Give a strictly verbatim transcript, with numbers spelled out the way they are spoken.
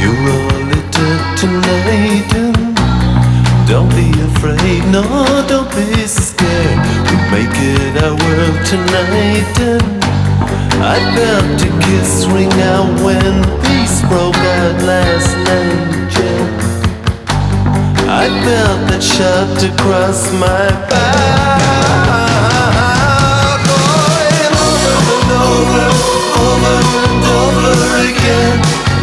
You're all lit up tonight, and don't be afraid, no, don't be scared. We'll make it our world tonight, and I felt a kiss ring out when peace broke out last night, yeah. I felt that shot across my back.